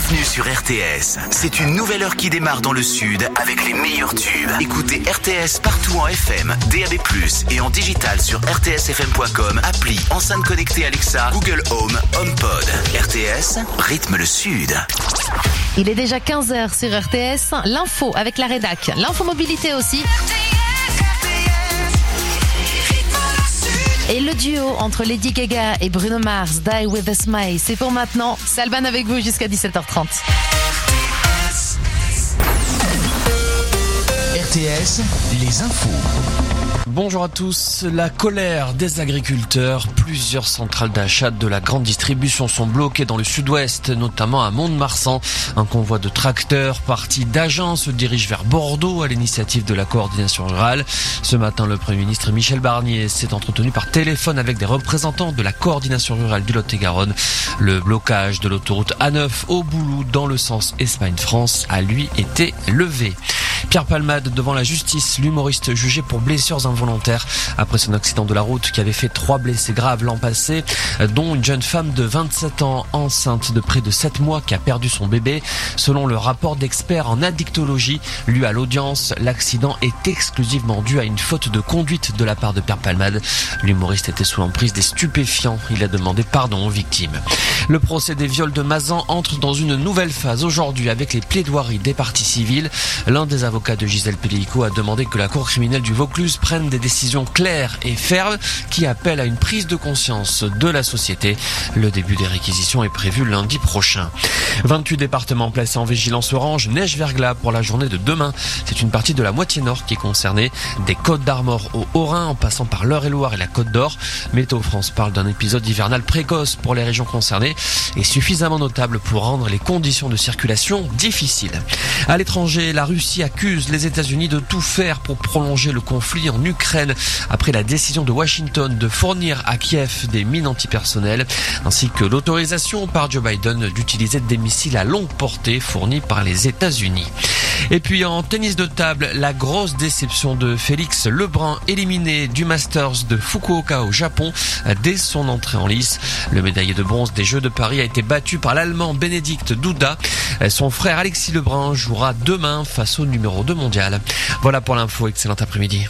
Bienvenue sur RTS. C'est une nouvelle heure qui démarre dans le sud avec les meilleurs tubes. Écoutez RTS partout en FM, DAB+, et en digital sur rtsfm.com, appli, enceinte connectée Alexa, Google Home, HomePod. RTS, rythme le sud. Il est déjà 15h sur RTS. L'info avec la rédac. L'info mobilité aussi. Et le duo entre Lady Gaga et Bruno Mars, Die With A Smile, c'est pour maintenant. C'est Alban avec vous jusqu'à 17h30. RTS, les infos. Bonjour à tous. La colère des agriculteurs. Plusieurs centrales d'achat de la grande distribution sont bloquées dans le sud-ouest, notamment à Mont-de-Marsan. Un convoi de tracteurs parti d'Agen se dirige vers Bordeaux à l'initiative de la coordination rurale. Ce matin, le Premier ministre Michel Barnier s'est entretenu par téléphone avec des représentants de la coordination rurale du Lot-et-Garonne. Le blocage de l'autoroute A9 au Boulou dans le sens Espagne-France a lui été levé. Pierre Palmade devant la justice, l'humoriste jugé pour blessures involontaires après son accident de la route qui avait fait 3 blessés graves l'an passé, dont une jeune femme de 27 ans enceinte de près de 7 mois qui a perdu son bébé. Selon le rapport d'experts en addictologie lu à l'audience, l'accident est exclusivement dû à une faute de conduite de la part de Pierre Palmade. L'humoriste était sous l'emprise des stupéfiants. Il a demandé pardon aux victimes. Le procès des viols de Mazan entre dans une nouvelle phase aujourd'hui avec les plaidoiries des parties civiles. L'un des avocats de Gisèle Pellico a demandé que la cour criminelle du Vaucluse prenne des décisions claires et fermes qui appellent à une prise de conscience de la société. Le début des réquisitions est prévu lundi prochain. 28 départements placés en vigilance orange, neige-verglas pour la journée de demain. C'est une partie de la moitié nord qui est concernée, des Côtes d'Armor au Haut-Rhin en passant par l'Eure-et-Loir et la Côte d'Or. Météo France parle d'un épisode hivernal précoce pour les régions concernées et suffisamment notable pour rendre les conditions de circulation difficiles. À l'étranger, la Russie accuse les États-Unis de tout faire pour prolonger le conflit en Ukraine après la décision de Washington de fournir à Kiev des mines antipersonnelles ainsi que l'autorisation par Joe Biden d'utiliser des missiles à longue portée fournis par les États-Unis. Et puis en tennis de table, la grosse déception de Félix Lebrun, éliminé du Masters de Fukuoka au Japon dès son entrée en lice. Le médaillé de bronze des Jeux de Paris a été battu par l'Allemand Bénédicte Duda. Son frère Alexis Lebrun jouera demain face au numéro 2 mondial. Voilà pour l'info, excellent après-midi.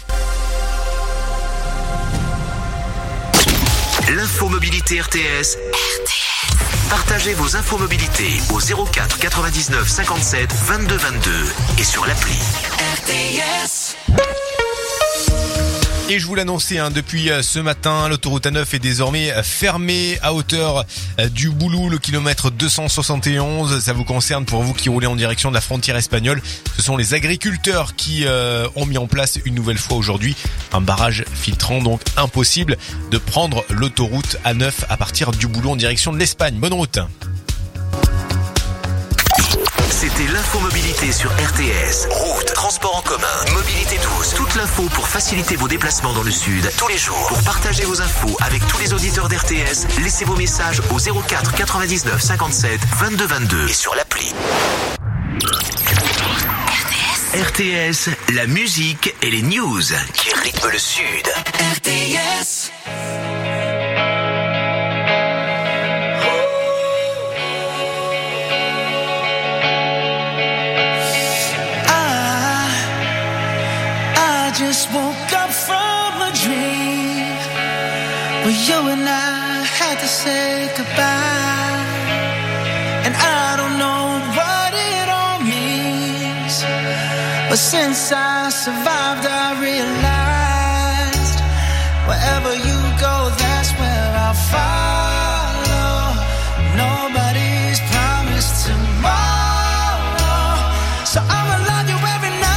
L'info mobilité RTS. Partagez vos infos mobilité au 04 99 57 22 22 et sur l'appli RTS. Et je vous l'annonçais depuis ce matin, l'autoroute A9 est désormais fermée à hauteur du Boulou, le kilomètre 271. Ça vous concerne pour vous qui roulez en direction de la frontière espagnole. Ce sont les agriculteurs qui ont mis en place une nouvelle fois aujourd'hui un barrage filtrant, donc impossible de prendre l'autoroute A9 à partir du Boulou en direction de l'Espagne. Bonne route. C'était l'infomobilité sur RTS. Route, transport en commun, mobilité douce. Toute l'info pour faciliter vos déplacements dans le sud tous les jours. Pour partager vos infos avec tous les auditeurs d'RTS, laissez vos messages au 04 99 57 22 22 et sur l'appli. RTS, la musique et les news qui rythment le sud. RTS. Just woke up from a dream where you and I had to say goodbye, and I don't know what it all means, but since I survived I realized wherever you go that's where I'll follow. Nobody's promised tomorrow, so I'ma love you every night.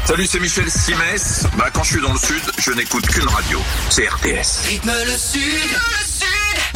Salut, c'est Michel Simès. Quand je suis dans le sud, je n'écoute qu'une radio, c'est RTS. Rythme le sud, le sud.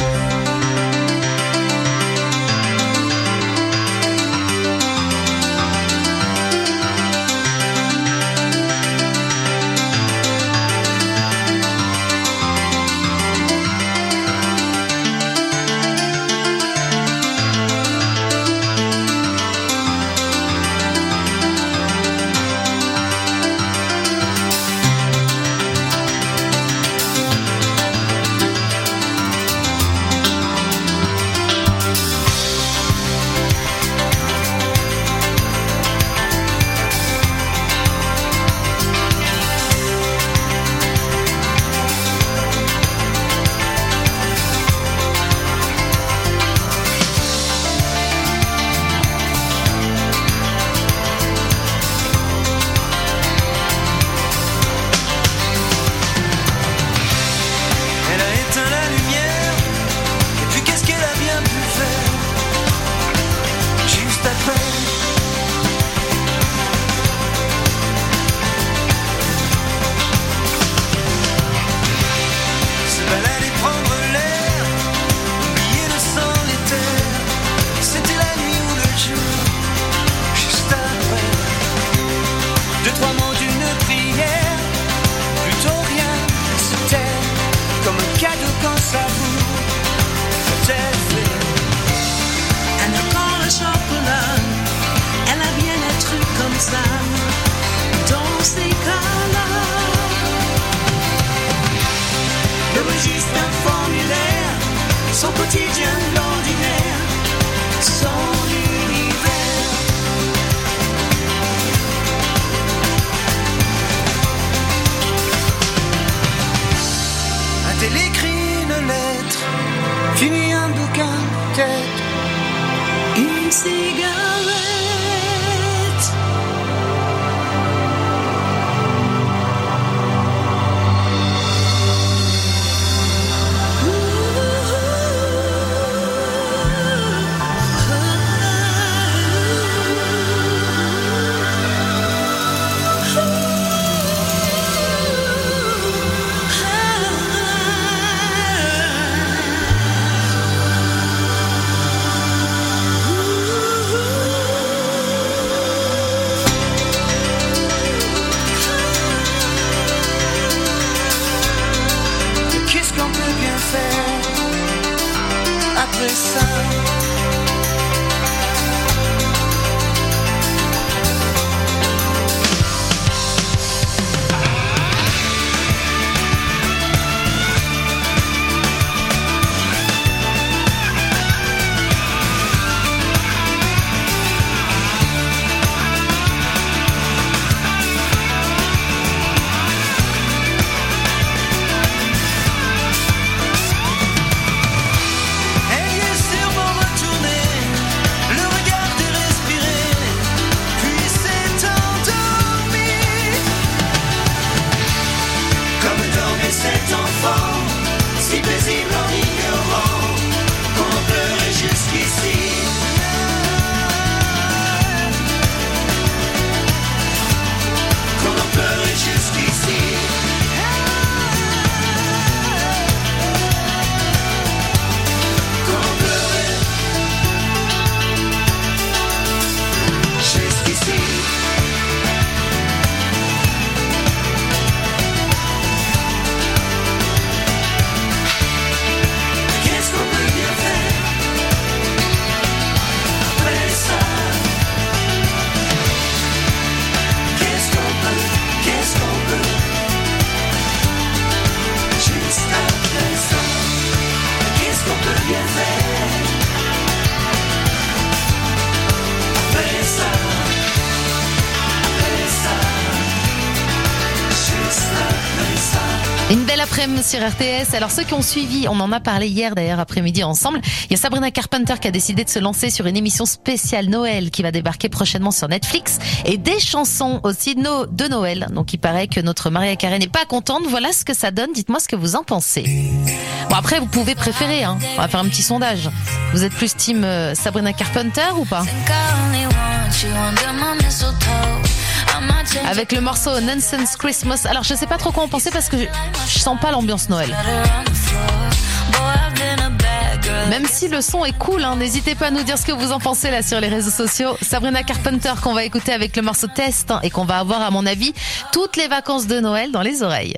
Une belle après-midi sur RTS. Alors ceux qui ont suivi, on en a parlé hier d'ailleurs après-midi ensemble. Il y a Sabrina Carpenter qui a décidé de se lancer sur une émission spéciale Noël qui va débarquer prochainement sur Netflix et des chansons aussi de Noël. Donc il paraît que notre Maria Carey n'est pas contente. Voilà ce que ça donne. Dites-moi ce que vous en pensez. Bon après vous pouvez préférer. On va faire un petit sondage. Vous êtes plus team Sabrina Carpenter ou pas? avec le morceau Nonsense Christmas. Alors je sais pas trop quoi en penser parce que je sens pas l'ambiance Noël. Même si le son est cool, n'hésitez pas à nous dire ce que vous en pensez là sur les réseaux sociaux. Sabrina Carpenter qu'on va écouter avec le morceau Test et qu'on va avoir à mon avis toutes les vacances de Noël dans les oreilles.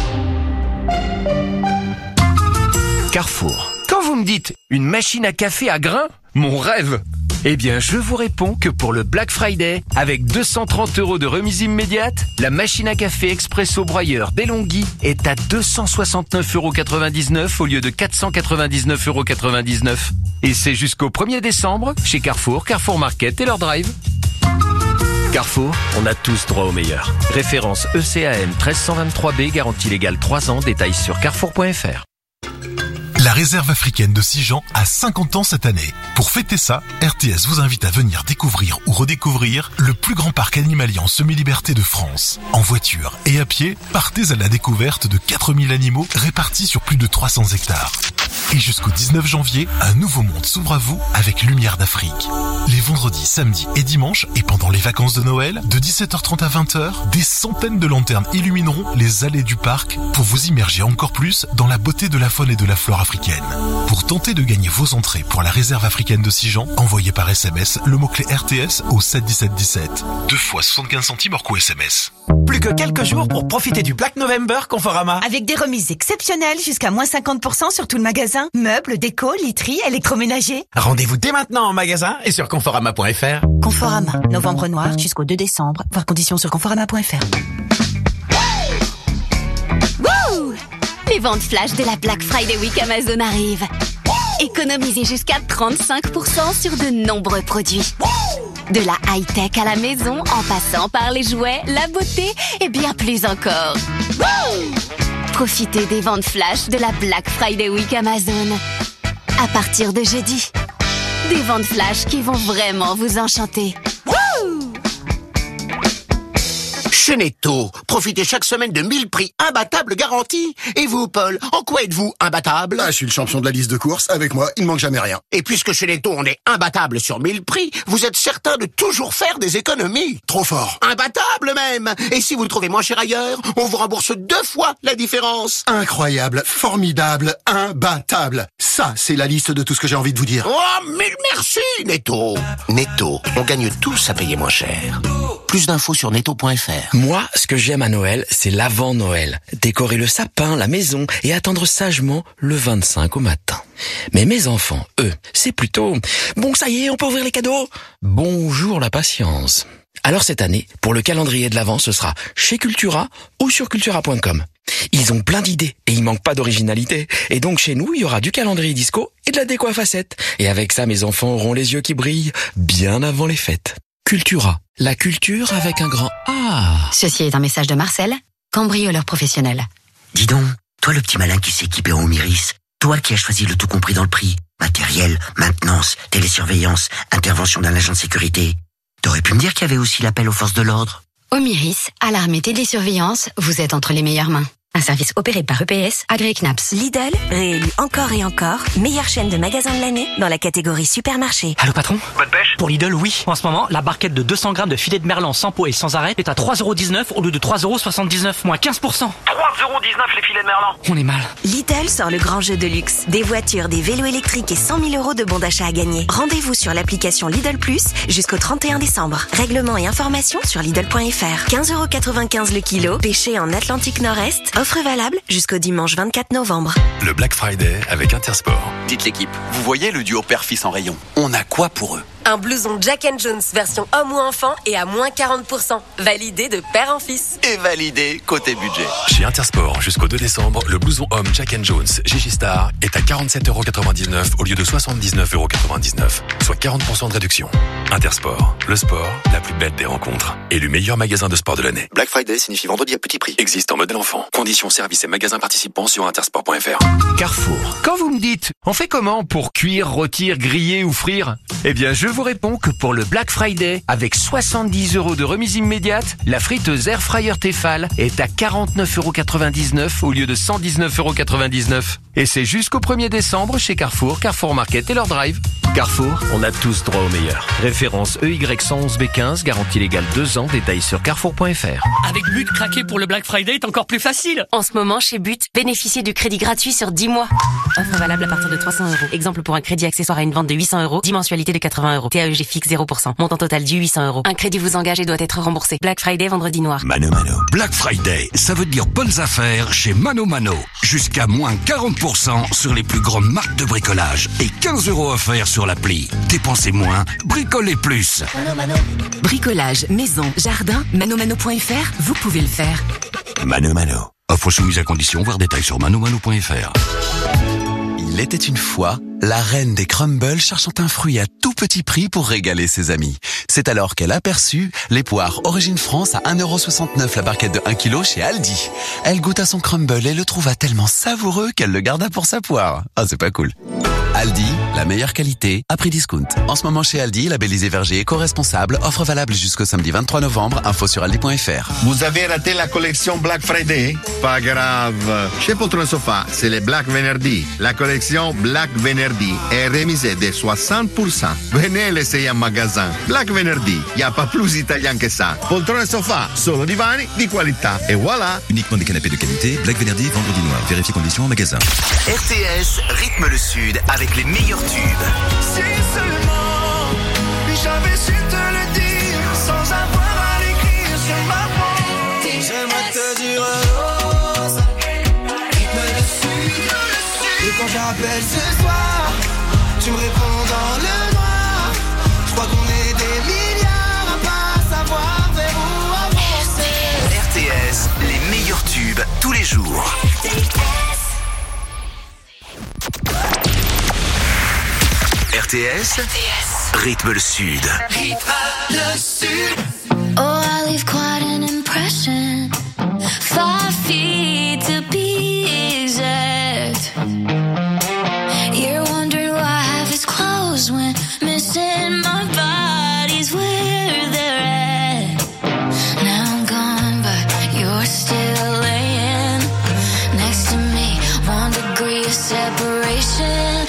Carrefour. Quand vous me dites une machine à café à grains, mon rêve. Eh bien, je vous réponds que pour le Black Friday, avec 230 € de remise immédiate, la machine à café expresso broyeur DeLonghi est à 269,99 € au lieu de 499,99 €. Et c'est jusqu'au 1er décembre chez Carrefour, Carrefour Market et leur drive. Carrefour, on a tous droit au meilleur. Référence ECAM 1323B, garantie légale 3 ans, détails sur carrefour.fr. La réserve africaine de Sijan a 50 ans cette année. Pour fêter ça, RTS vous invite à venir découvrir ou redécouvrir le plus grand parc animalier en semi-liberté de France. En voiture et à pied, partez à la découverte de 4000 animaux répartis sur plus de 300 hectares. Et jusqu'au 19 janvier, un nouveau monde s'ouvre à vous avec Lumière d'Afrique. Les vendredis, samedis et dimanches, et pendant les vacances de Noël, de 17h30 à 20h, des centaines de lanternes illumineront les allées du parc pour vous immerger encore plus dans la beauté de la faune et de la flore africaine. Pour tenter de gagner vos entrées pour la réserve africaine de Sijan, envoyez par SMS le mot-clé RTS au 71717. 2 fois 75 centimes hors coût SMS. Plus que quelques jours pour profiter du Black November Conforama. Avec des remises exceptionnelles jusqu'à moins 50% sur tout le magasin. Meubles, déco, literie, électroménager. Rendez-vous dès maintenant en magasin et sur Conforama.fr. Conforama, novembre noir jusqu'au 2 décembre. Voir conditions sur Conforama.fr. Wouh! Les ventes flash de la Black Friday Week Amazon arrivent. Économisez jusqu'à 35% sur de nombreux produits. De la high-tech à la maison, en passant par les jouets, la beauté et bien plus encore. Profitez des ventes flash de la Black Friday Week Amazon. À partir de jeudi. Des ventes flash qui vont vraiment vous enchanter. Chez Netto, profitez chaque semaine de 1000 prix imbattables garantis. Et vous, Paul, en quoi êtes-vous imbattable? Je suis le champion de la liste de courses. Avec moi, il ne manque jamais rien. Et puisque chez Netto, on est imbattable sur 1000 prix, vous êtes certain de toujours faire des économies. Trop fort. Imbattable même. Et si vous le trouvez moins cher ailleurs, on vous rembourse 2 fois la différence. Incroyable, formidable, imbattable. Ça, c'est la liste de tout ce que j'ai envie de vous dire. Oh, mille merci, Netto. Netto, on gagne tous à payer moins cher. Plus d'infos sur netto.fr. Moi, ce que j'aime à Noël, c'est l'avant-Noël. Décorer le sapin, la maison et attendre sagement le 25 au matin. Mais mes enfants, eux, c'est plutôt « Bon, ça y est, on peut ouvrir les cadeaux !» Bonjour la patience. Alors cette année, pour le calendrier de l'Avent, ce sera chez Cultura ou sur cultura.com. Ils ont plein d'idées et il manque pas d'originalité. Et donc chez nous, il y aura du calendrier disco et de la déco à facettes. Et avec ça, mes enfants auront les yeux qui brillent bien avant les fêtes. Cultura, la culture avec un grand A. Ceci est un message de Marcel, cambrioleur professionnel. Dis donc, toi le petit malin qui s'est équipé en Omiris, toi qui as choisi le tout compris dans le prix, matériel, maintenance, télésurveillance, intervention d'un agent de sécurité, t'aurais pu me dire qu'il y avait aussi l'appel aux forces de l'ordre. Omiris, alarme et télésurveillance, vous êtes entre les meilleures mains. Un service opéré par EPS, agréé CNAPS. Lidl, réélu encore et encore, meilleure chaîne de magasins de l'année dans la catégorie supermarché. Allô patron? Bonne pêche? Pour Lidl, oui. En ce moment, la barquette de 200 grammes de filet de merlan sans peau et sans arrêt est à 3,19 € au lieu de 3,79 €, moins 15%. 3,19 € les filets de merlan. On est mal. Lidl sort le grand jeu de luxe. Des voitures, des vélos électriques et 100 000 € de bons d'achat à gagner. Rendez-vous sur l'application Lidl Plus jusqu'au 31 décembre. Règlement et informations sur Lidl.fr. 15,95 € le kilo, pêché en Atlantique Nord-Est. Offre valable jusqu'au dimanche 24 novembre. Le Black Friday avec Intersport. Dites l'équipe, vous voyez le duo père-fils en rayon? On a quoi pour eux? Un blouson Jack & Jones version homme ou enfant et à moins 40%. Validé de père en fils. Et validé côté budget. Chez Intersport, jusqu'au 2 décembre, le blouson homme Jack & Jones Gigi Star est à 47,99 € au lieu de 79,99 €, soit 40% de réduction. Intersport, le sport, la plus belle des rencontres. Élu meilleur magasin de sport de l'année. Black Friday signifie vendredi à petit prix. Existe en modèle enfant. Conditions, services et magasins participants sur intersport.fr. Carrefour. Quand vous me dites, on fait comment pour cuire, rôtir, griller ou frire? Eh bien, je vous réponds que pour le Black Friday, avec 70 € de remise immédiate, la friteuse Air Fryer Tefal est à 49,99 € au lieu de 119,99 €. Et c'est jusqu'au 1er décembre chez Carrefour, Carrefour Market et leur drive. Carrefour, on a tous droit au meilleur. Référence EY111B15, garantie légale 2 ans, détails sur carrefour.fr. Avec But, craquer pour le Black Friday est encore plus facile. En ce moment, chez But, bénéficiez du crédit gratuit sur 10 mois. Offre valable à partir de 300 €. Exemple pour un crédit accessoire à une vente de 800 €, 10 mensualités de 80 €. TAEG fixe 0%. Montant total dû 800 €. Un crédit vous engage et doit être remboursé. Black Friday, vendredi noir. Mano Mano. Black Friday, ça veut dire bonnes affaires chez Mano Mano. Jusqu'à moins 40% sur les plus grandes marques de bricolage. Et 15 € offerts sur l'appli. Dépensez moins, bricolez plus. Mano Mano. Bricolage, maison, jardin, manomano.fr, vous pouvez le faire. Mano Mano. Offre soumise à condition, voir détails sur manomano.fr. Il était une fois la reine des crumbles cherchant un fruit à tout petit prix pour régaler ses amis. C'est alors qu'elle aperçut les poires Origine France à 1,69 € la barquette de 1 kg chez Aldi. Elle goûta son crumble et le trouva tellement savoureux qu'elle le garda pour sa poire. Ah, c'est pas cool. Aldi, la meilleure qualité à prix discount. En ce moment chez Aldi, labellisé verger éco-responsable, offre valable jusqu'au samedi 23 novembre, info sur aldi.fr. Vous avez raté la collection Black Friday? Pas grave. Chez Poltron Sofa, c'est les Black Venerdì. La collection Black Venerdì est remisée de 60%. Venez l'essayer en magasin. Black Venerdì, y a pas plus italien que ça. Poltron Sofa, solo divani di qualità. Et voilà. Uniquement des canapés de qualité. Black Venerdì, vendredi noir. Vérifiez conditions en magasin. RTS rythme le Sud avec les meilleurs tubes. Si seulement j'avais su te le dire sans avoir à l'écrire sur ma peau. J'aimerais te dire rose, rythme le Sud. Et quand j'appelle ce soir, tu me réponds dans le noir. Je crois qu'on est des milliards à pas savoir vers où avancer. RTS, les meilleurs tubes tous les jours. RTS, rythme le Sud. Rythme le Sud. Oh, I leave quite an impression. 5 feet to be exact. You're wondering why I have his clothes when missing my body's where they're at. Now I'm gone, but you're still laying next to me. 1 degree of separation.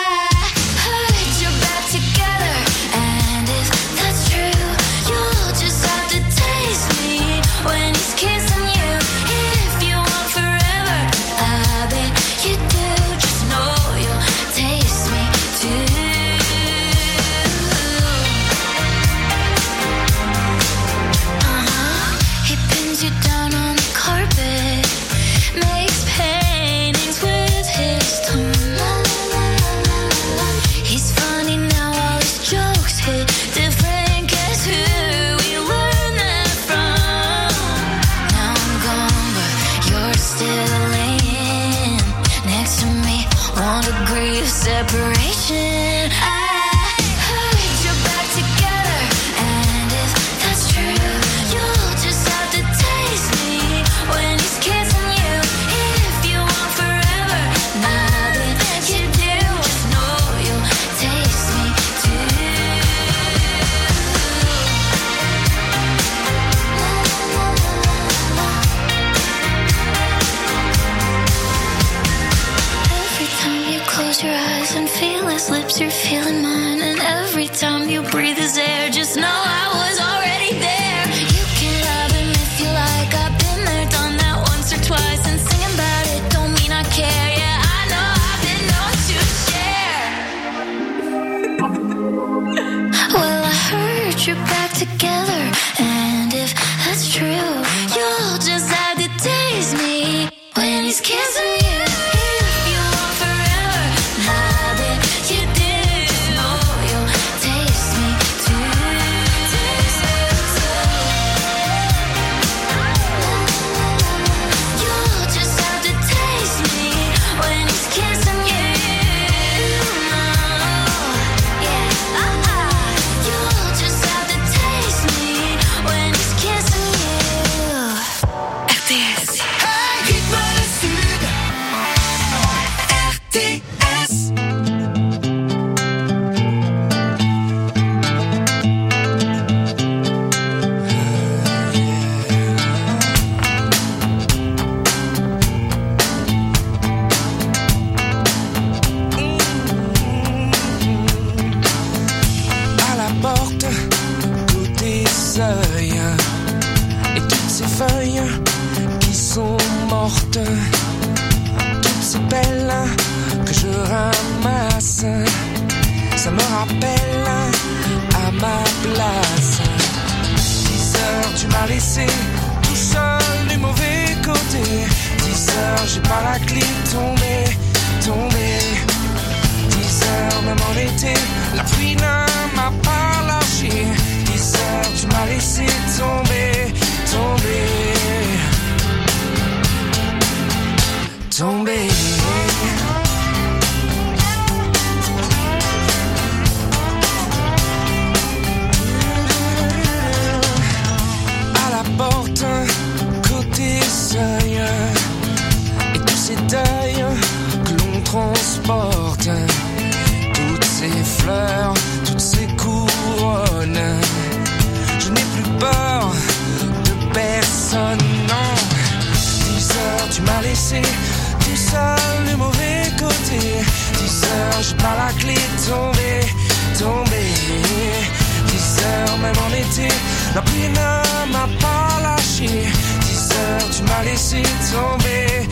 Separation. I heard you're back together, and if that's true, you'll just have to taste me when he's kissing you. If you want forever, nothing you do, just know you'll taste me too. Every time you close your eyes and feel his lips, you're feeling mine. And every time you breathe his air, just know I was already there. You can love him if you like. I've been there, done that once or twice. And singing about it don't mean I care. Yeah, I know I've been known to share. Well, I heard you're back together, and if that's true, you'll just have to taste me when he's kissing you. ça me rappelle à ma place. 10 heures, tu m'as laissé tout seul du mauvais côté. 10 heures, j'ai pas la clé, tombé. 10 heures, même en été, la pluie ne m'a pas lâché. 10 heures, tu m'as laissé tomber. À la porte, côté seuil, et tous ces deuils que l'on transporte, toutes ces fleurs, toutes ces couronnes. Je n'ai plus peur de personne, non. 10 heures, tu m'as laissé tout seul du mauvais côté. 10 heures, j'ai pas la clé, tombé. 10 heures, même en été, la pluie ne m'a pas lâché. 10 heures, tu m'as laissé tomber.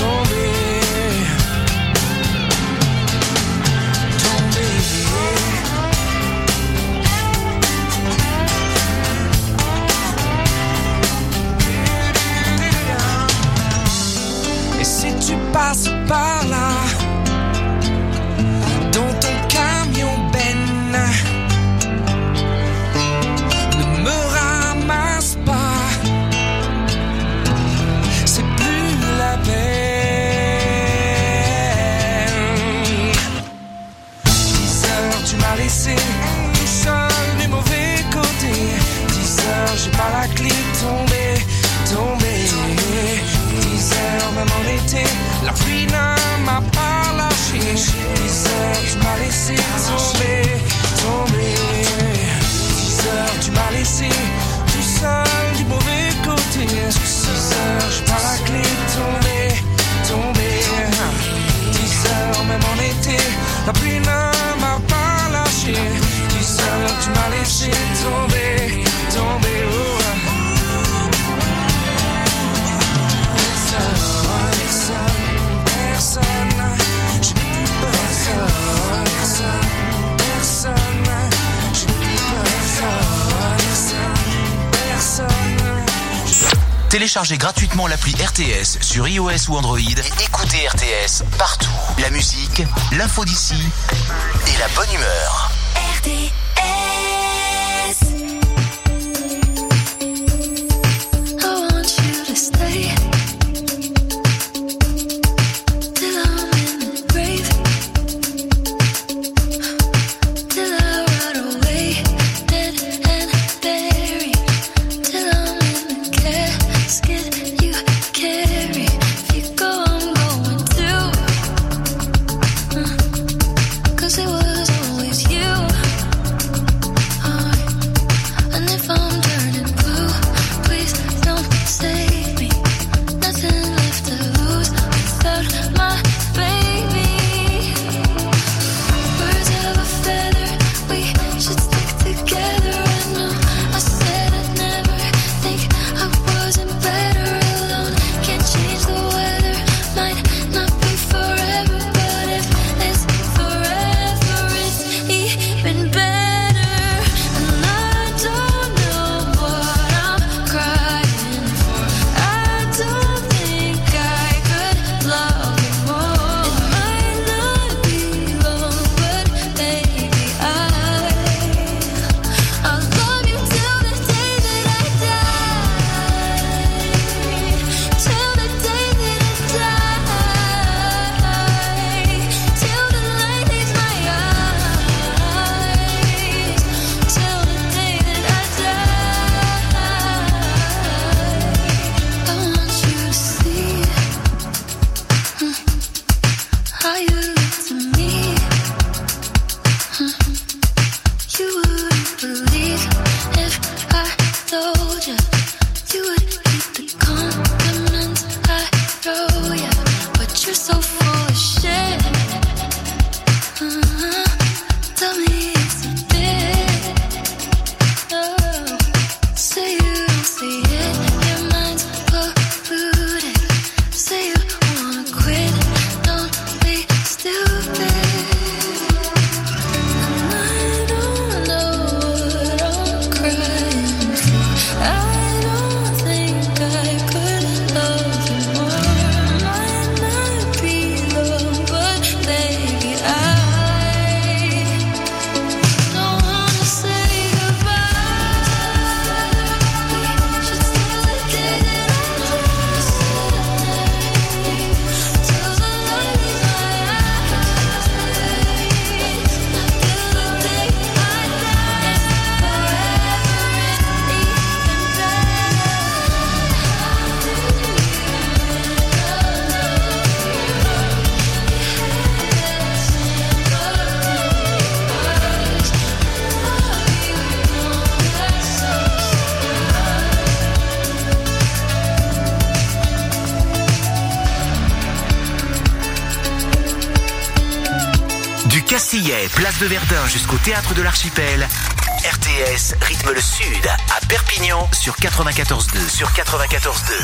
Et si tu passes par là, dans ton camion Ben, ne me ramasse pas, c'est plus la peine. 10 heures, tu m'as laissé tout seul du mauvais côté. 10 heures, j'ai pas la clé, tombé. 10 heures, même en été, la pluie ne m'a pas lâché. 10 heures, tu m'as laissé tomber. 10 heures, tu m'as laissé tout seul du mauvais côté. 10 heures, j'ai pas la clé, tombé. 10 heures, même en été, la pluie ne m'a pas lâché. 10 heures, tu m'as laissé tomber. Téléchargez gratuitement l'appli RTS sur iOS ou Android et écoutez RTS partout. La musique, l'info d'ici et la bonne humeur. RTS. I want you to stay till I'm in the grave, till I rot away, dead and buried, till I'm in the casket you carry. If you go, I'm going too, 'cause it was always you. And if I'm turning blue, please don't save me. Nothing left to lose without my baby. Birds of a feather, we should stick together. I know I said I'd never think I wasn't better alone. Can't change the weather, might not be forever, but if it's forever, it's even better. And I don't know what I'm crying for. I don't think I could love you more. It might not be long, but baby, I'll love you till the day that I die. Till the day that I die. Till the light leaves my eyes. Till the day that I die. I want you to see how you look to me. You wouldn't believe if I told you. You would keep the compliments I throw you, but you're so full of shit. Tell me it's a bit. Oh, say you don't see it, your mind's polluted. Say you wanna quit, don't be stupid. And Bastillais, place de Verdun jusqu'au Théâtre de l'Archipel. RTS rythme le Sud à Perpignan sur 94.2. Sur 94.2.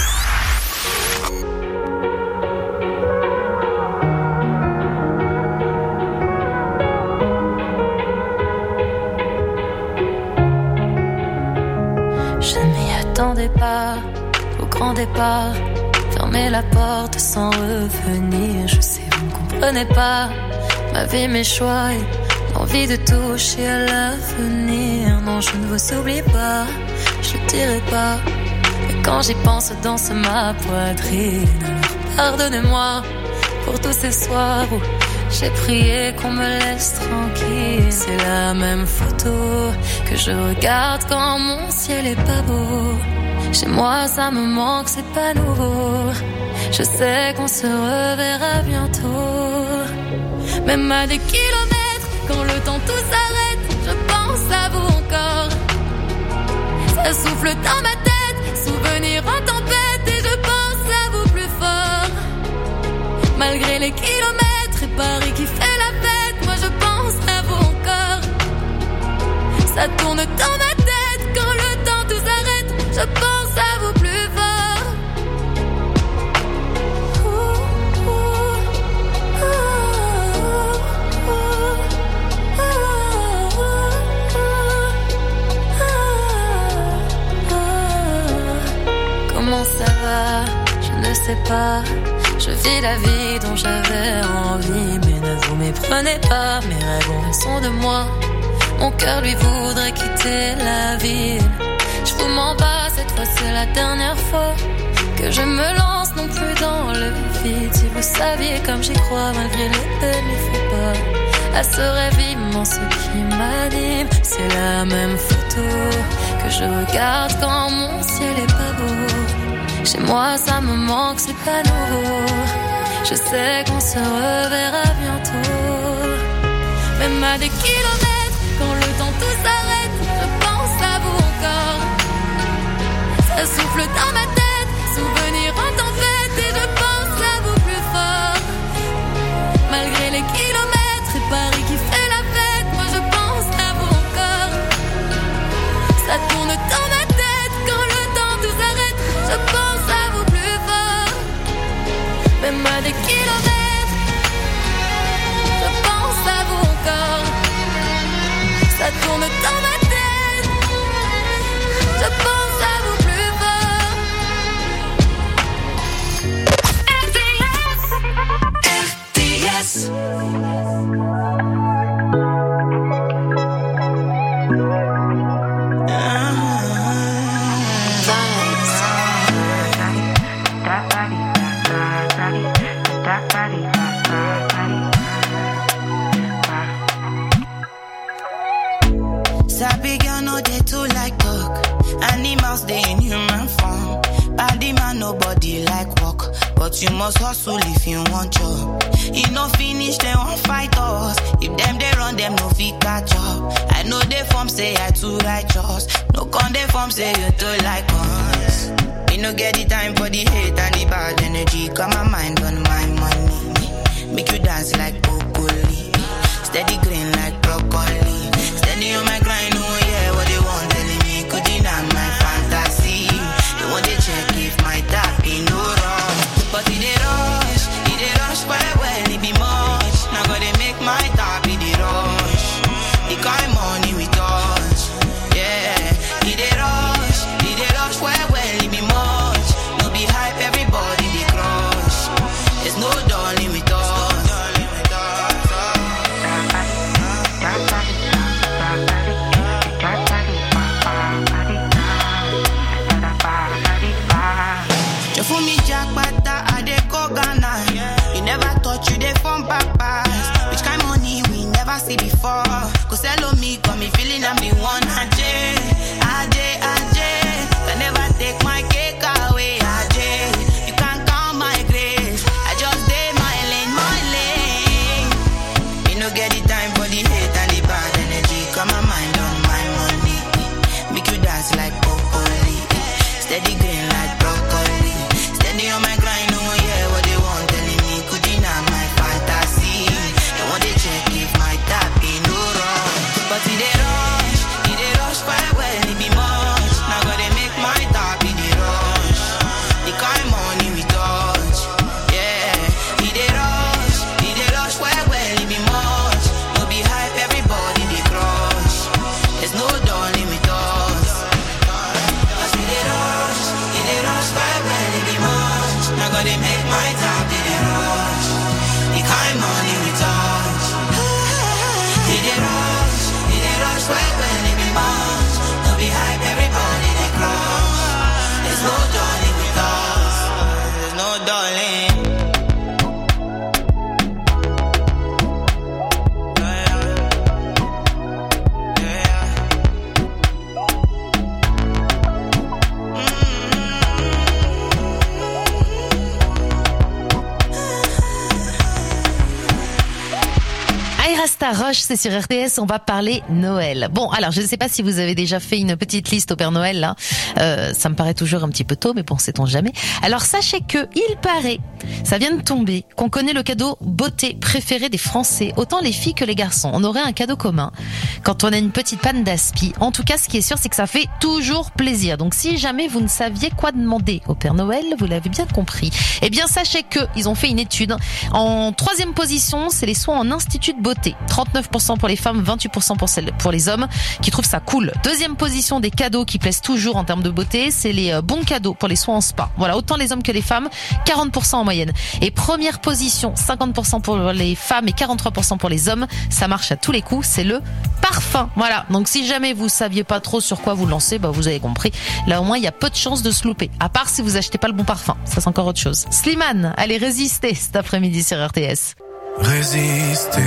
Je m'y attendais pas au grand départ. Fermer la porte sans revenir. Je sais, vous ne comprenez pas ma vie, mes choix et l'envie de toucher à l'avenir. Non, je ne vous oublie pas, je le dirai pas. Mais quand j'y pense, danse ma poitrine. Alors pardonnez-moi pour tous ces soirs où j'ai prié qu'on me laisse tranquille. C'est la même photo que je regarde quand mon ciel est pas beau. Chez moi ça me manque, c'est pas nouveau. Je sais qu'on se reverra bientôt. Même à des kilomètres, quand le temps tout s'arrête, je pense à vous encore. Ça souffle dans ma tête, souvenir en tempête, et je pense à vous plus fort. Malgré les kilomètres et Paris qui fait la fête, moi je pense à vous encore. Ça tourne dans ma tête, quand le temps tout s'arrête, je pense à vous plus fort. Comment ça va? Je ne sais pas. Je vis la vie dont j'avais envie, mais ne vous méprenez pas. Mes rêves ont raison de moi. Mon cœur lui voudrait quitter la ville. Je vous mens pas, cette fois c'est la dernière fois que je me lance non plus dans le vide. Si vous saviez comme j'y crois, malgré les peines, il faut pas à ce rêve immense qui m'anime. C'est la même photo que je regarde quand mon ciel est pas beau. Chez moi ça me manque, c'est pas nouveau. Je sais qu'on se reverra bientôt. Même à des kilomètres, quand le temps tout s'arrête, je pense à vous encore. Ça souffle dans ma tête, souvenir en tempête, et je pense à vous plus fort. Malgré les kilomètres et Paris qui fait la fête, moi je pense à vous encore. Ça tourne dans ma tête, quand le temps tout s'arrête, je pense à vous plus fort. Même à des kilomètres, je pense à vous encore. Ça tourne dans ma tête, je pense à vous plus fort. RTS. Sabi girl no dey too like talk. Animals dey in human form. Body man nobody like work, but you must hustle if you want job. You no finish they won't fight us. If them they run them no fit catch up. I know they form say I too righteous. No con they form say you too like us. Me no get the time for the hate and the bad energy. Got my mind on my money. Make you dance like broccoli. Steady green like broccoli. Steady on my grind, oh yeah, what they want telling me. Could deny my fantasy. They want to check if my tap ain't no wrong. But it they rush, well, it be much. Now gotta make my tap in the rush. The kind money we touch, yeah. It they rush, well, it be much. No be hype, everybody they crush. There's no darling with us. For me, Jack Bata, I dey go Ghana. You never thought you dey from papas. Which kind money we never see before? Cause hello me, got me feeling I'm the one. Ajay. Can never take my cake away, Ajay. You can't count my grace. I just dey my lane. You no get the time for the hate and the bad energy. Got my mind on my money. Make you dance like broccoli. Steady green like broccoli. Steady on my grind, oh yeah, what they want telling me. Could deny my fantasy. They want to check if my tap did rush right when it be much. No be hype, everybody they crush. There's no darling with us. There's no darling. Rasta Roche, c'est sur RTS, on va parler Noël. Bon, alors je ne sais pas si vous avez déjà fait une petite liste au Père Noël là. Ça me paraît toujours un petit peu tôt, mais bon, sait-on jamais. Alors sachez que il paraît, ça vient de tomber, qu'on connaît le cadeau beauté préféré des Français, autant les filles que les garçons. On aurait un cadeau commun quand on a une petite panne d'aspi. En tout cas, ce qui est sûr, c'est que ça fait toujours plaisir. Donc si jamais vous ne saviez quoi demander au Père Noël, vous l'avez bien compris. Eh bien, sachez que ils ont fait une étude. En 3e position, c'est les soins en institut de beauté. 39% pour les femmes, 28% pour les hommes qui trouvent ça cool. 2e position des cadeaux qui plaisent toujours en termes de beauté, c'est les bons cadeaux pour les soins en spa. Voilà, autant les hommes que les femmes, 40% en moyenne. Et première position, 50% pour les femmes et 43% pour les hommes, ça marche à tous les coups, c'est le parfum. Voilà, donc si jamais vous saviez pas trop sur quoi vous lancer, bah vous avez compris. Là au moins il y a peu de chances de se louper, à part si vous achetez pas le bon parfum. Ça c'est encore autre chose. Slimane, allez résister cet après-midi sur RTS. Résister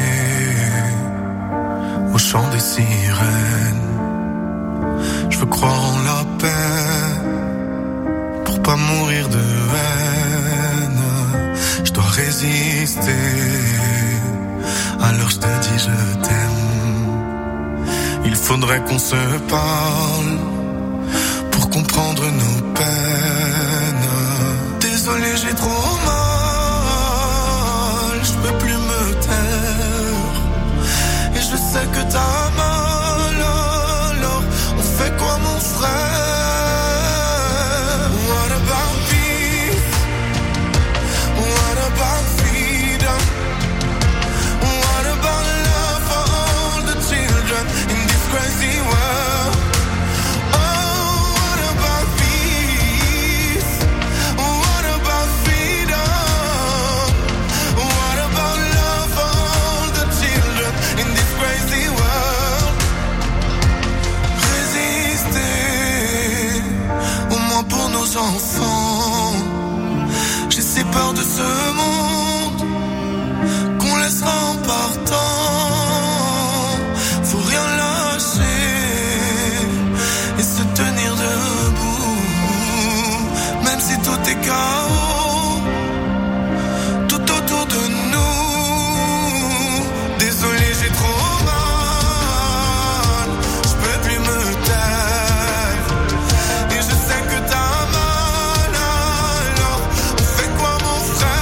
au chant des sirènes. Je veux croire en la paix pour pas mourir de haine. Je dois résister. Alors je te dis je t'aime. Il faudrait qu'on se parle pour comprendre nos peines. Désolé, j'ai trop mal. Je peux plus me taire. Et je sais que t'as mal. Alors on fait quoi mon frère? What about peace? What about freedom? What about love for all the children in this crazy world? Oh, what about peace? What about freedom? What about love for all the children in this crazy world? Résister, au moins pour nos enfants. J'ai si peur de ce monde qu'on laissera en partant. Faut rien lâcher et se tenir debout, même si tout est chaos tout autour de nous. Désolé, j'ai trop mal. Je peux plus me taire. Et je sais que t'as mal. Alors on fait quoi mon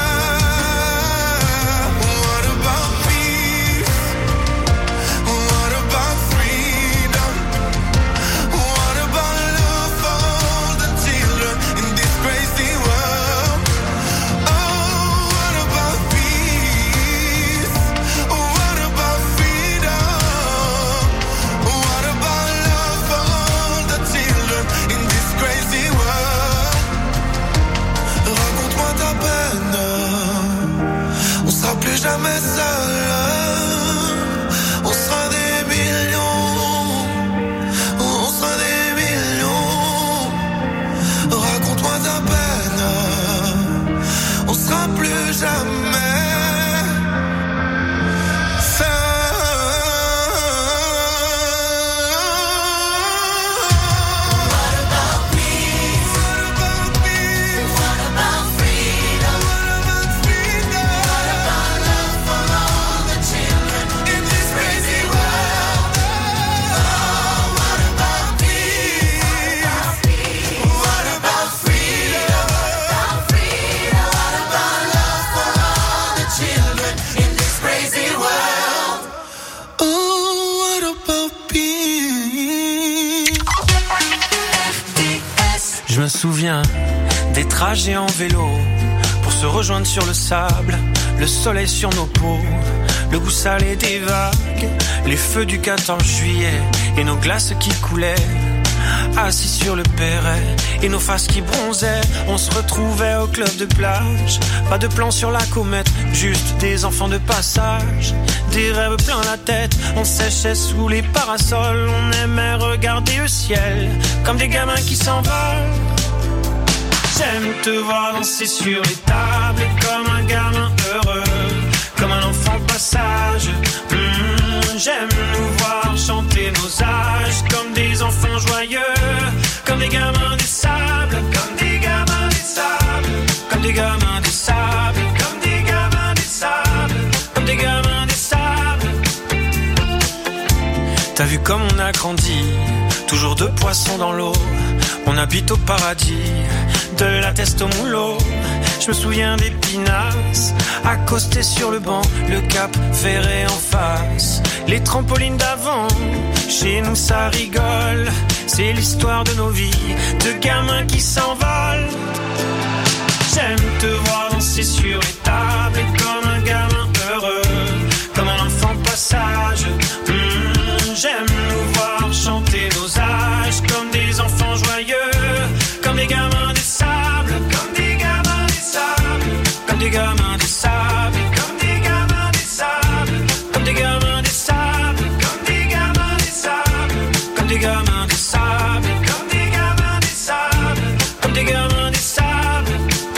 frère? What about peace? What about freedom? What about love for all the children in this crazy world? Oh, what about peace? What about freedom? What about love for all the children in this crazy world? Raconte-moi ta peine. On sera plus jamais seul. On sera des millions. On sera des millions. Raconte-moi ta peine. On sera plus jamais Je me souviens des trajets en vélo pour se rejoindre sur le sable, le soleil sur nos peaux, le goût salé des vagues, les feux du 14 juillet et nos glaces qui coulaient assis sur le perret et nos faces qui bronzaient. On se retrouvait au club de plage. Pas de plan sur la comète, juste des enfants de passage. Des rêves plein la tête, on séchait sous les parasols. On aimait regarder le ciel comme des gamins qui s'envolent. J'aime te voir danser sur les tables comme un gamin heureux, comme un enfant de passage. J'aime nous voir chanter nos âges comme des enfants joyeux, comme des gamins des sables, comme des gamins des sables, comme des gamins des sables, comme des gamins des sables, comme des gamins des sables. T'as vu comme on a grandi, toujours deux poissons dans l'eau. On habite au paradis, de la teste au moulot. Je me souviens des pinasses, accostés sur le banc, le cap ferré en face. Les trampolines d'avant, chez nous ça rigole. C'est l'histoire de nos vies, de gamins qui s'envolent. J'aime te voir danser sur les tables comme un gamin heureux, comme un enfant de passage. J'aime nous voir chanter nos âges comme des enfants joyeux, comme des gamins des sables, comme des gamins des sables, comme des gamins des sables, comme des gamins des sables, comme des gamins des sables, comme des gamins des sables, comme des gamins des sables, comme des gamins des sables, comme des gamins des sables.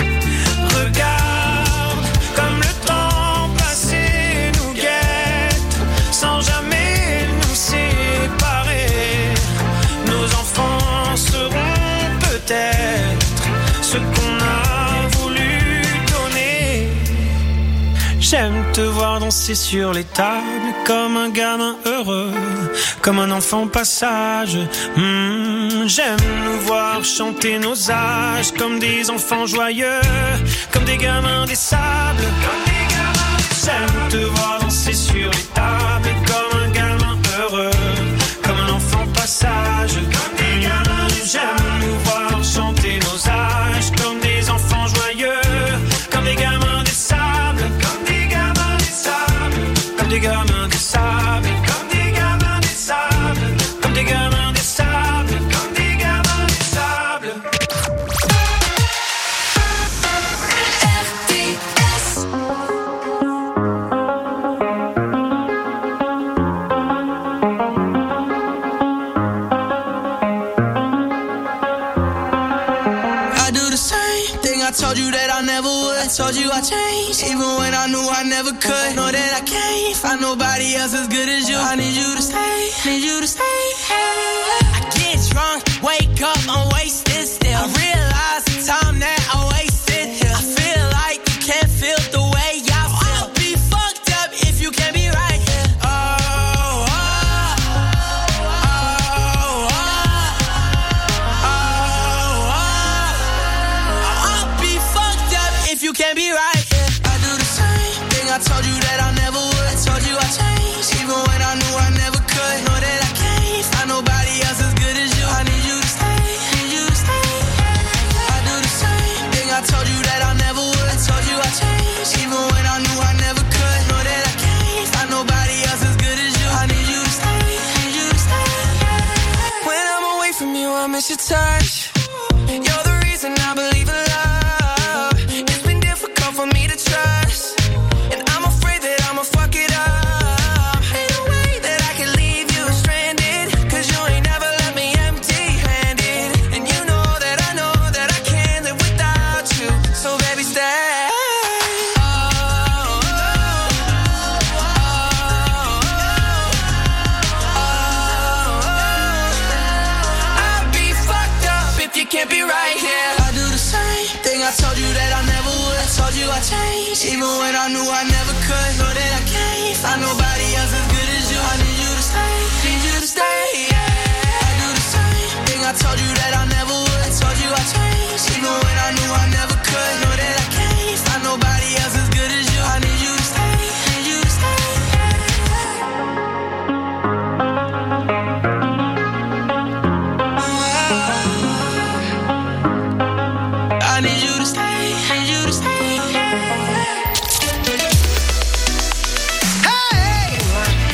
Regarde comme le temps passé nous guette sans jamais nous séparer. Nos enfants seront peut-être ce qu'on a voulu donner. J'aime te voir danser sur les tables comme un gamin heureux, comme un enfant passage. J'aime nous voir chanter nos âges comme des enfants joyeux, comme des gamins des sables, comme des gamins des sables. J'aime te voir danser sur les tables comme un gamin heureux, comme un enfant passage, comme des gamins des sables. J'aime nous voir chanter nos âges comme des enfants joyeux, comme des gamins des sables, comme des gamins des sables, comme des gamins des sables, comme des gamins des sables, comme des gamins des sables, comme des gamins des sables. I do the same thing I told you that I never would. I told you I changed, even when I knew I never could. Know that I can't find nobody else as good as you. I need you to stay, need you to stay. I get drunk, wake up, I'm wasted still. I realize the time that I wasted here. I feel like you can't feel the way I feel. I'll be fucked up if you can't be right here. I'll be fucked up if you can't be right here. I do the same thing I told you that I never would. I told you I changed, even when I knew I never could. Know that I can't find nobody else as good as you. I need you to stay, need you to stay. I do the same thing I told you that I never would. I told you I changed, even when I knew I never could. Know that I can't find nobody else as good as you. I need you to stay, need you to stay. When I'm away from you, I miss your touch. You're the reason I believe in love. It's been difficult for me to trust, and I'm afraid that I'ma fuck it up. Ain't no way that I can leave you stranded, 'cause you ain't never left me empty-handed. And you know that I can't live without you. So baby, stay. I'll be fucked up if you can't be right here. I do the same thing I told you that I never would. I told you I changed, even when I knew I never could. Know that I can't find nobody else as good as you. I need you to stay, need you to stay. Yeah. I do the same thing I told you that I never would. I told you I changed, even when I knew I never could. Know that I can't find nobody else as good as you. I need you to stay, need you to stay. I need you to stay, need you to stay. Hey!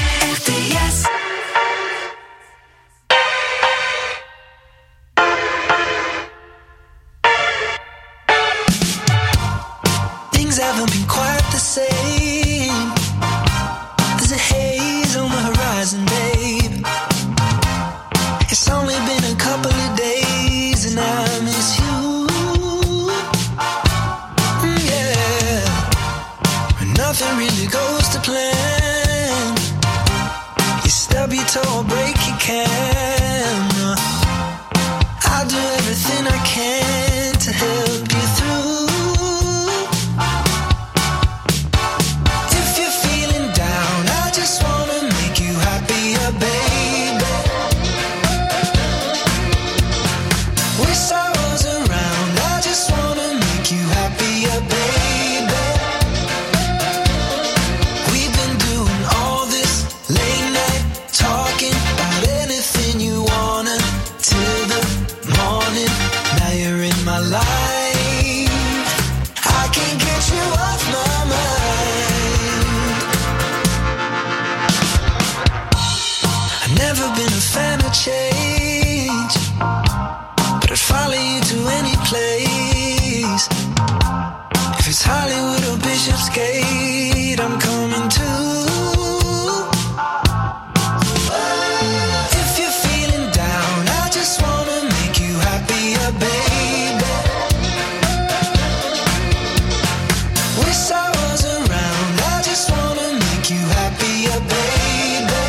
stub your toe or break your can. I'll do everything I can to help you through. If you're feeling down, I just wanna make you happier, baby. Wish I was around, I just wanna make you happier, baby. We've been doing all this late night talking about anything you wanna till the morning. Now you're in my life, I can't get you off my mind. I've never been a fan of change, but I'd follow you to any place. If it's Hollywood or Bishopsgate, I'm coming too. If you're feeling down, I just wanna make you happier, baby. Wish I was around, I just wanna make you happier, baby.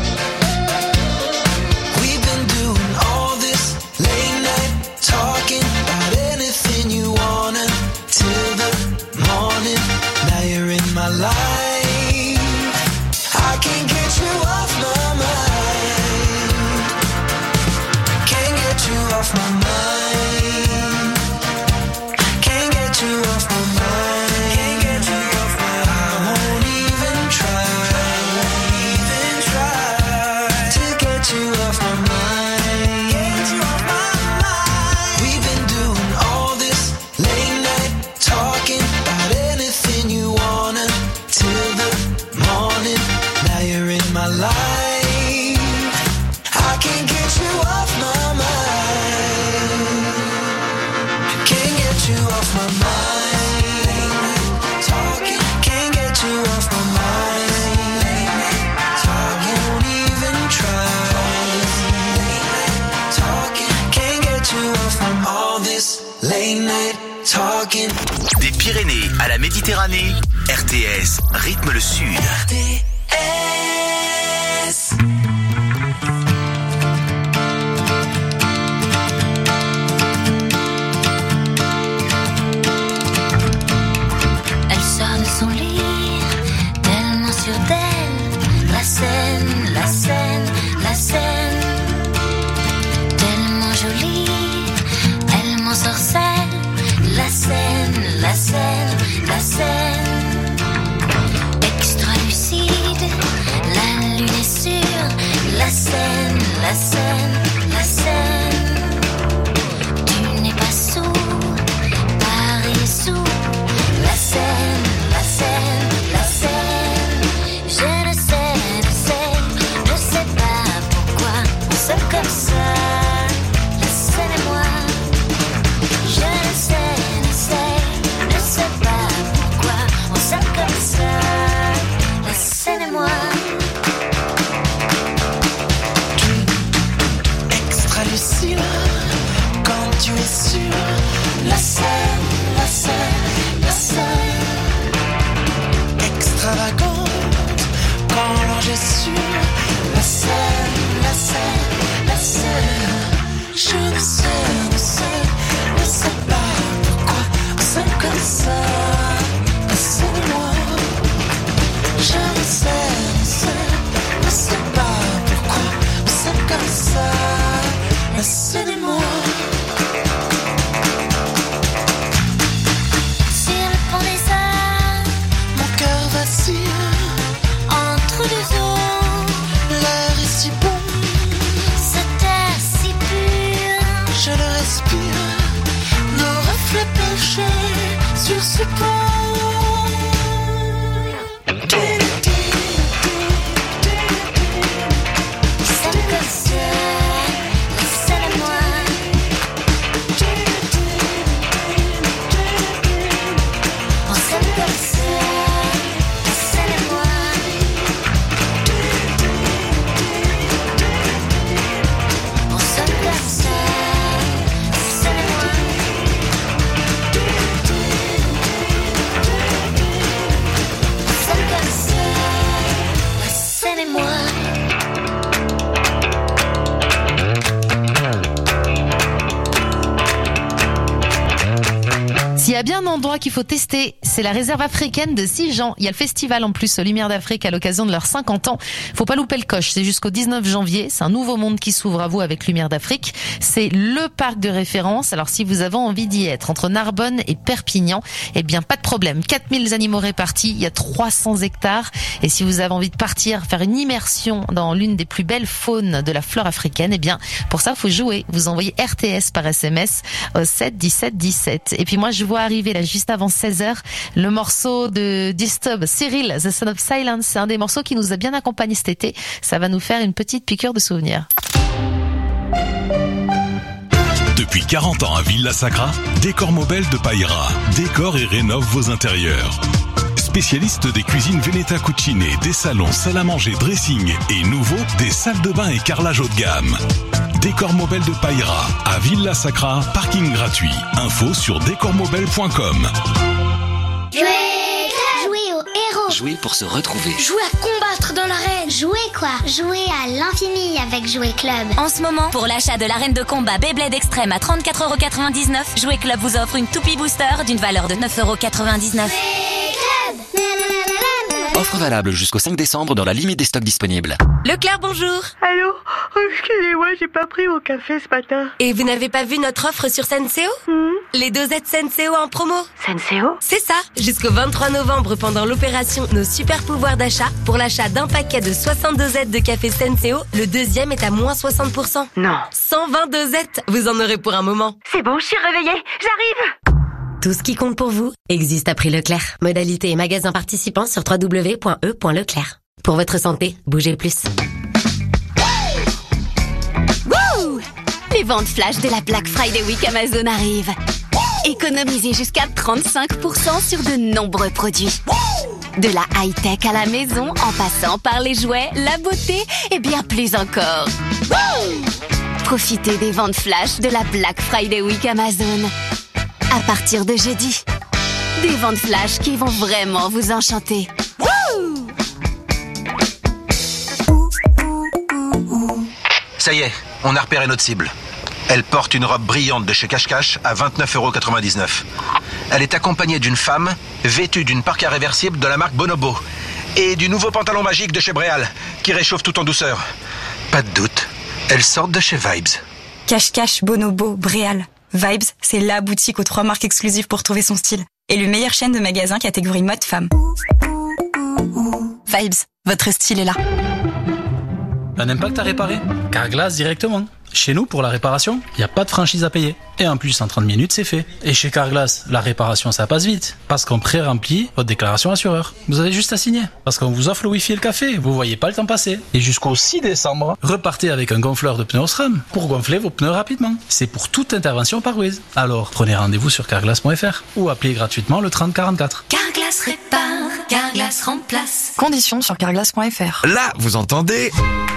We've been doing all this late night talking about anything you wanna till the morning. Now you're in my life, I can't get you off my mind. Can't get you off my mind. Can't get you off my mind. Can't get you off my mind. I won't even try. Even try to get you off my mind. Get you off my mind. We've been doing all this late night talking about anything you wanna till the morning. Now you're in my life, I can't get you off my mind. Can't get you off my mind. Talking, can't get you off my mind. Talking, won't even try. Talking, can't get you off from all this late night talking. Des Pyrénées à la Méditerranée, RTS rythme le Sud. RTS. Elle sort de son lit, tellement sûre d'elle. La scène, la scène, la scène. Tellement jolie, elle m'ensorcelle. La scène, la scène, la scène. Extra lucide, la lune est sûre. La scène, la scène, la scène. Tu n'es pas sourd, Paris est sourd. La scène, la scène, la scène. Je ne sais pas pourquoi on s'aime comme ça. La scène et moi. Je ne sais pas pourquoi on s'aime comme ça. La scène et moi. Extra lucide quand tu es sûr. La scène, la scène, la scène. Extravagante quand l'ange est sûr. La scène, la scène, la scène. Je ne sais pas pourquoi on s'aime comme ça. La scène et moi. Je ne sais pas pourquoi on s'aime comme ça. La scène et moi. Sur le pont des Arts, Mon cœur vacille entre deux eaux, l'air est si bon, cet air si pur. je le respire. Nos reflets penchés sur ce pont. Scène comme ça, la scène et moi. On s'aime comme ça, la scène et moi. On s'aime comme ça, la scène et moi. a bien un endroit qu'il faut tester, c'est la réserve africaine de Sijan. Il y a le festival en plus, Lumière d'Afrique, à l'occasion de leurs 50 ans. Faut pas louper le coche, c'est jusqu'au 19 janvier. C'est un nouveau monde qui s'ouvre à vous avec Lumière d'Afrique. C'est le parc de référence. Alors si vous avez envie d'y être, entre Narbonne et Perpignan, eh bien pas de problème. 4000 animaux répartis, il y a 300 hectares. Et si vous avez envie de partir, faire une immersion dans l'une des plus belles faunes de la flore africaine, eh bien pour ça, faut jouer. Vous envoyez RTS par SMS au 7 17 17. Et puis moi, je vois arriver là juste avant 16h le morceau de Disturb, Cyril, The Son of Silence. C'est un des morceaux qui nous a bien accompagnés cet été. Ça va nous faire une petite piqûre de souvenirs. Depuis 40 ans à Villa Sacra, Décor Mobile de Païra décore et rénove vos intérieurs. Spécialiste des cuisines Veneta Cucine, des salons, salle à manger, dressing et nouveau, des salles de bain et carrelage haut de gamme. Décor Mobile de Païra à Villa Sacra, parking gratuit. Info sur décormobile.com. Jouer au héros. Jouer pour se retrouver. Jouer à combattre dans l'arène. Jouer quoi? Jouer à l'infini avec Jouer Club. En ce moment, pour l'achat de l'arène de combat Beyblade Extrême à 34,99€, Jouer Club vous offre une toupie booster d'une valeur de 9,99€. Offre valable jusqu'au 5 décembre dans la limite des stocks disponibles. Leclerc, bonjour. Allô? Excusez-moi, j'ai pas pris mon café ce matin. Et vous n'avez pas vu notre offre sur Senseo? Les dosettes Senseo en promo. Senseo? C'est ça. Jusqu'au 23 novembre, pendant l'opération Nos super pouvoirs d'achat, pour l'achat d'un paquet de 60 dosettes de café Senseo, le deuxième est à moins 60%. Non. 120 dosettes. Vous en aurez pour un moment. C'est bon, je suis réveillée. J'arrive. Tout ce qui compte pour vous existe à prix Leclerc. Modalité et magasins participants sur www.e.leclerc. Pour votre santé, bougez plus. Wouh! Les ventes flash de la Black Friday Week Amazon arrivent. Économisez jusqu'à 35% sur de nombreux produits. De la high-tech à la maison, en passant par les jouets, la beauté et bien plus encore. Profitez des ventes flash de la Black Friday Week Amazon. À partir de jeudi, des ventes flash qui vont vraiment vous enchanter. Ça y est, on a repéré notre cible. Elle porte une robe brillante de chez Cash Cash à 29,99€. Elle est accompagnée d'une femme vêtue d'une parka réversible de la marque Bonobo et du nouveau pantalon magique de chez Bréal qui réchauffe tout en douceur. Pas de doute, elles sortent de chez Vibes. Cash Cash, Bonobo, Bréal. Vibes, c'est la boutique aux 3 marques exclusives pour trouver son style. Et le meilleure chaîne de magasins catégorie mode femme. Vibes, votre style est là. Un impact à réparer? Carglass directement. Chez nous, pour la réparation, il n'y a pas de franchise à payer. Et en plus, en 30 minutes, c'est fait. Et chez Carglass, la réparation, ça passe vite. Parce qu'on pré-remplit votre déclaration assureur. Vous avez juste à signer. Parce qu'on vous offre le Wi-Fi et le café. Vous voyez pas le temps passer. Et jusqu'au 6 décembre, repartez avec un gonfleur de pneus Osram pour gonfler vos pneus rapidement. C'est pour toute intervention par Wiz. Alors, prenez rendez-vous sur carglass.fr ou appelez gratuitement le 3044. Carglass répare, Carglass remplace. Conditions sur carglass.fr. Là, vous entendez?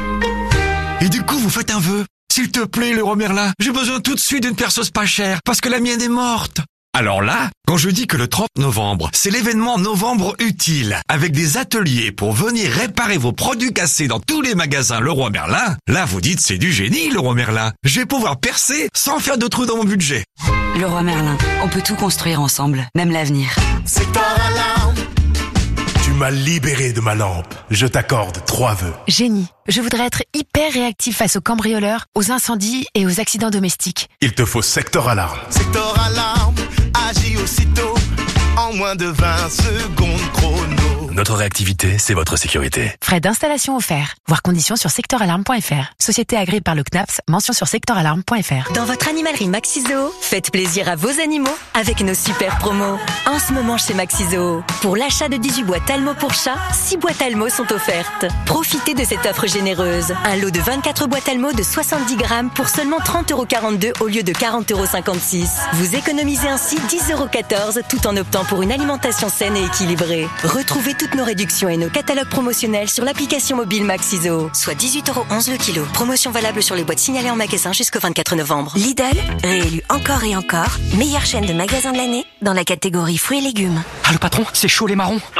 Et du coup, vous faites un vœu. S'il te plaît, Leroy Merlin, j'ai besoin tout de suite d'une perceuse pas chère, parce que la mienne est morte. Alors là, quand je dis que le 30 novembre, c'est l'événement Novembre Utile, avec des ateliers pour venir réparer vos produits cassés dans tous les magasins Leroy Merlin, là vous dites c'est du génie, Leroy Merlin. Je vais pouvoir percer sans faire de trous dans mon budget. Leroy Merlin, on peut tout construire ensemble, même l'avenir. Secteur Alarme. Tu m'as libéré de ma lampe. Je t'accorde 3 vœux. Génie. Je voudrais être hyper réactif face aux cambrioleurs, aux incendies et aux accidents domestiques. Il te faut Secteur Alarme. Secteur Alarme, agis aussitôt, en moins de 20 secondes chrono. Notre réactivité, c'est votre sécurité. Frais d'installation offerts. Voir conditions sur secteuralarme.fr. Société agréée par le CNAPS, mention sur secteuralarme.fr. Dans votre animalerie Maxizoo, faites plaisir à vos animaux avec nos super promos. En ce moment chez Maxizoo, pour l'achat de 18 boîtes Almo pour chat, 6 boîtes Almo sont offertes. Profitez de cette offre généreuse. Un lot de 24 boîtes Almo de 70 grammes pour seulement 30,42€ au lieu de 40,56€. Vous économisez ainsi 10,14€ tout en optant pour une alimentation saine et équilibrée. Retrouvez toutes nos réductions et nos catalogues promotionnels sur l'application mobile Maxizoo. Soit 18,11€ le kilo. Promotion valable sur les boîtes signalées en magasin jusqu'au 24 novembre. Lidl, réélu encore et encore, meilleure chaîne de magasins de l'année dans la catégorie fruits et légumes. Ah, le patron, c'est chaud les marrons. Tu trouves ça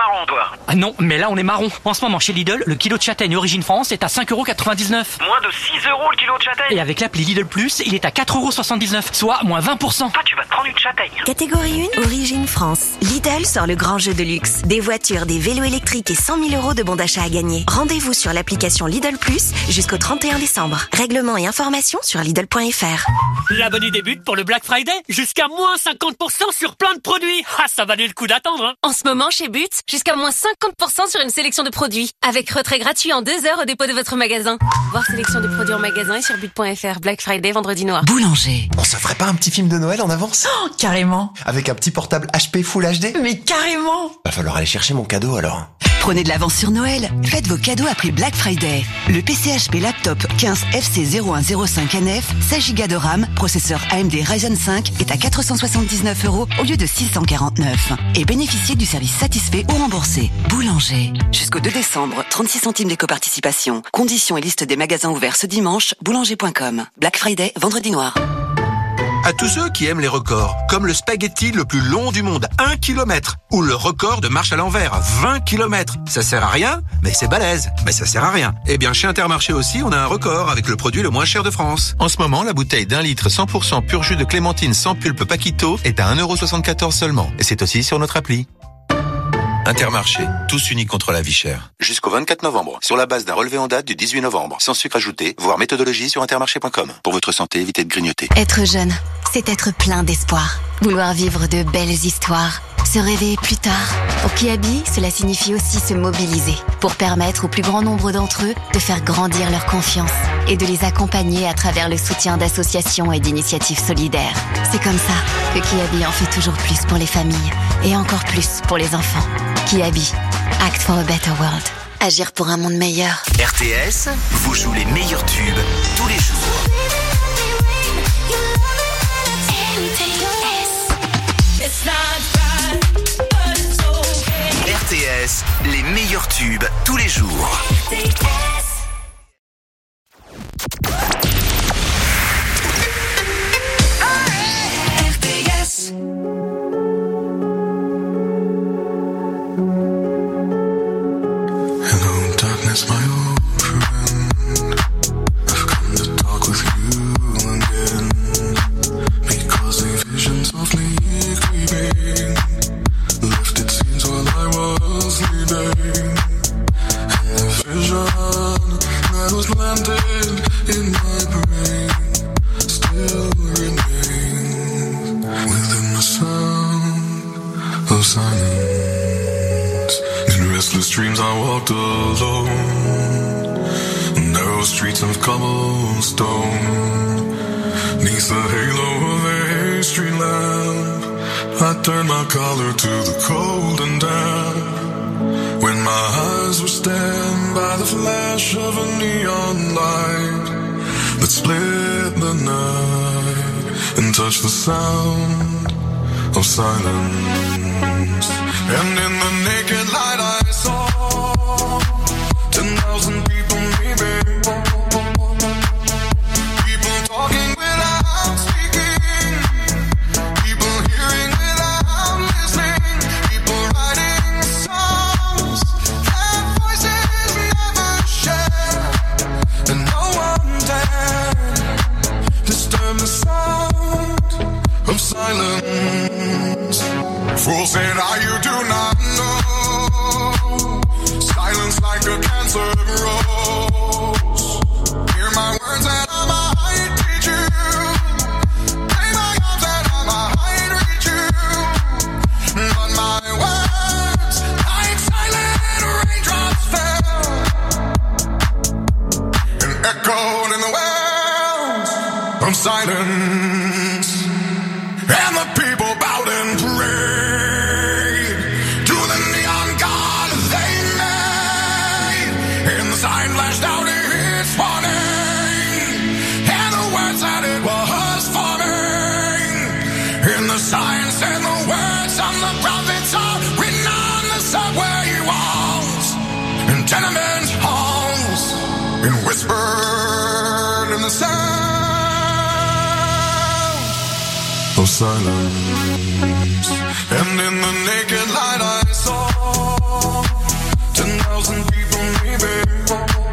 marron, toi? Ah non, mais là on est marron. En ce moment chez Lidl, le kilo de châtaigne Origine France est à 5,99€. Moins de 6 € le kilo de châtaigne. Et avec l'appli Lidl Plus, il est à 4,79€, soit moins 20%. Toi, tu vas te prendre une châtaigne. Catégorie 1, Origine France. Lidl sort le grand jeu de luxe. Des voitures, des vélos électriques et 100 000 € de bons d'achat à gagner. Rendez-vous sur l'application Lidl Plus jusqu'au 31 décembre. Règlement et informations sur Lidl.fr. La bonne idée débute pour le Black Friday. Jusqu'à moins 50% sur plein de produits. Ah, ça valait le coup d'attendre, hein. En ce moment, chez But, jusqu'à moins 50% sur une sélection de produits. Avec retrait gratuit en 2 heures au dépôt de votre magasin. Voir sélection de produits en magasin et sur but.fr. Black Friday, vendredi noir. Boulanger. On se ferait pas un petit film de Noël en avance? Oh, carrément. Avec un petit portable HP Full HD? Mais carrément. Va falloir aller chercher mon cadeau alors. Prenez de l'avance sur Noël. Faites vos cadeaux après Black Friday. Le PC HP Laptop 15 FC0105NF, 16 Go de RAM, processeur AMD Ryzen 5 est à 479 € au lieu de 649. Et bénéficiez du service satisfait ou remboursé. Boulanger. Jusqu'au 2 décembre, 36 centimes d'éco-participation. Conditions et liste des magasins ouverts ce dimanche, boulanger.com. Black Friday, vendredi noir. À tous ceux qui aiment les records, comme le spaghetti le plus long du monde, 1 km, ou le record de marche à l'envers, 20 km. Ça sert à rien, mais c'est balèze. Mais ça sert à rien. Eh bien, chez Intermarché aussi, on a un record avec le produit le moins cher de France. En ce moment, la bouteille d'1 litre 100% pur jus de clémentine sans pulpe Paquito est à 1,74€ seulement. Et c'est aussi sur notre appli. Intermarché, tous unis contre la vie chère. Jusqu'au 24 novembre, sur la base d'un relevé en date du 18 novembre, sans sucre ajouté, voire méthodologie sur intermarché.com. Pour votre santé, évitez de grignoter. Être jeune, c'est être plein d'espoir. Vouloir vivre de belles histoires. Se rêver plus tard. Pour Kiabi, cela signifie aussi se mobiliser pour permettre au plus grand nombre d'entre eux de faire grandir leur confiance et de les accompagner à travers le soutien d'associations et d'initiatives solidaires. C'est comme ça que Kiabi en fait toujours plus pour les familles et encore plus pour les enfants. Kiabi, Act for a Better World. Agir pour un monde meilleur. RTS vous joue les meilleurs tubes tous les jours. RTS, les meilleurs tubes tous les jours. RTS. Hello, darkness, my old friend. I've come to talk with you again. Because a vision softly creeping left its scenes while I was sleeping. And the vision that was planted in my brain still remains within the sound of silence. In restless dreams I walked alone, narrow streets of cobblestone. Neath the halo of a street lamp, I turned my collar to the cold and damp. When my eyes were stabbed by the flash of a neon light that split the night and touched the sound of silence. And in the naked light I saw 10,000 people maybe. People talking without speaking. People hearing without listening. People writing songs that voices never share. And no one dared disturb the sound of silence. Fool said, you do not know. Silence like a cancer grows. Hear my words and I might teach you. Play my arms and I might reach you. But my words, like silent raindrops fell and echoed in the wells of silence. And the people bowed and prayed to the neon god they made. And the sign flashed out its warning, and the words that it was forming. And the sign said the words of the prophets are written on the subway walls and tenement halls, and whispered in the sound no silence. And in the naked light I saw 10,000 people maybe.